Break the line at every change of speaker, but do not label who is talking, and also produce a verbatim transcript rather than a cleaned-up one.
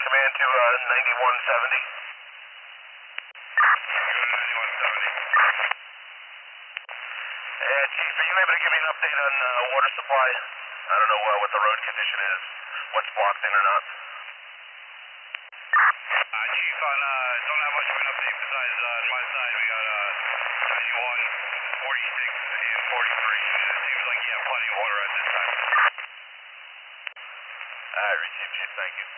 command to uh, ninety-one seventy.
ninety-one seventy.
Yeah, Chief, are you able to give me an update on uh, water supply? I don't know uh, what the road condition is, what's blocked in or not.
Uh, Chief, on, uh, don't have much of an update besides uh, on my side. We got uh, ninety-one, forty-six, and forty-three. And it seems like you have plenty of water at this time.
All right, receive, Chief. Thank you.